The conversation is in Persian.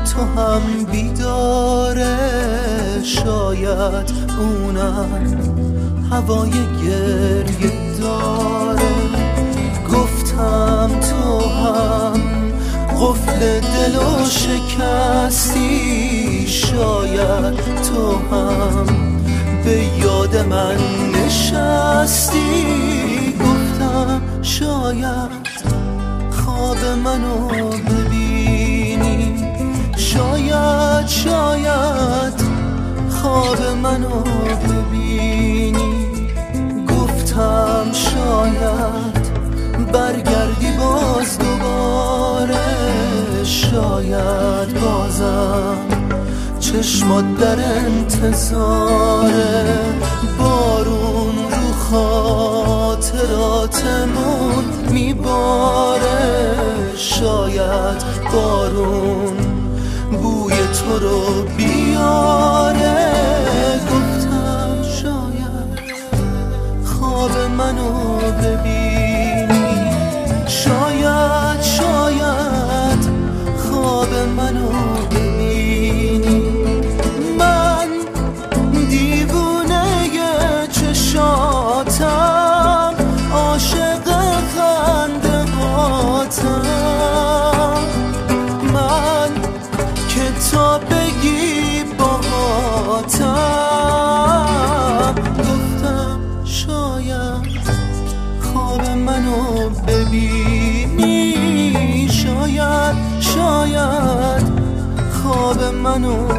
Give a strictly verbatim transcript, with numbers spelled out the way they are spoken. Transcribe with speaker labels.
Speaker 1: تو هم بیداره، شاید اونم هوای گریه داره. گفتم تو هم قفل دلو شکستی، شاید تو هم به یاد من نشستی. گفتم شاید خواب منو ببینی، شاید شاید خواب منو ببینی. گفتم شاید برگردی باز دوباره، شاید بازم چشمات در انتظاره. بارون رو خاطراتمون میباره، شاید بارون بوی تو رو بیاره. گفتم شاید خواب منو ببینی، شاید شاید خواب منو ببینی. من دیوونه چشاتم، عاشق خنده هاتم. من که تا بگی باهاتم. گفتم شاید خواب منو ببینی، شاید شاید خواب منو